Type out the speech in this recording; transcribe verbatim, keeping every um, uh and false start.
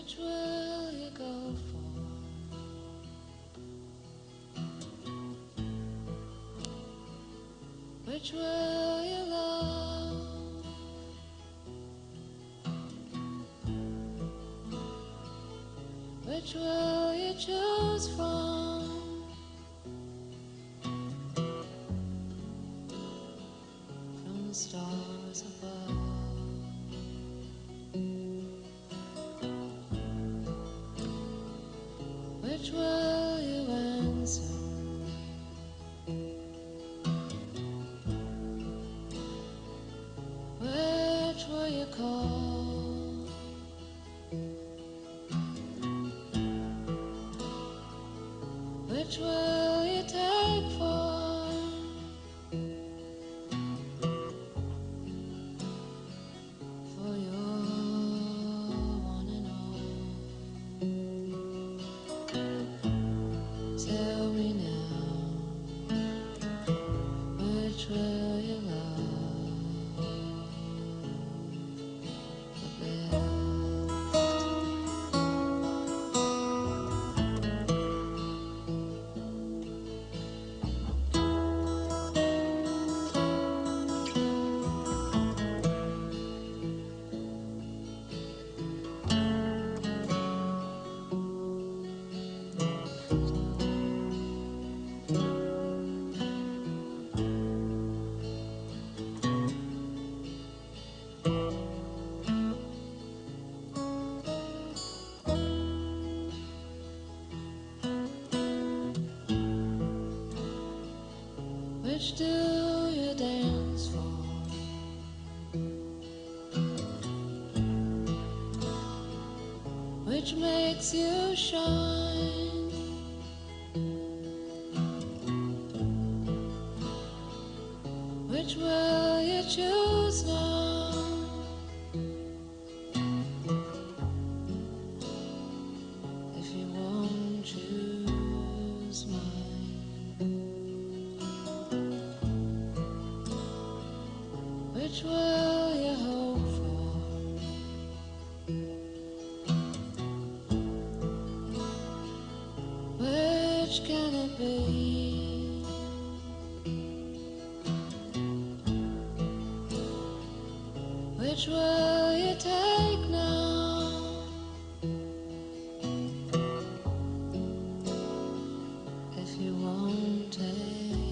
Which will you go for? Which will you love? Which will you choose from? From the stars above. Which will you answer? Which will you call? Which will you take for? For your one and all. Tell me now, which will you love the best? Which do you dance for? Which makes you shine? Which will you choose now? If you won't choose mine, which will you hope for? Which can it be? Which will you take now? If you won't take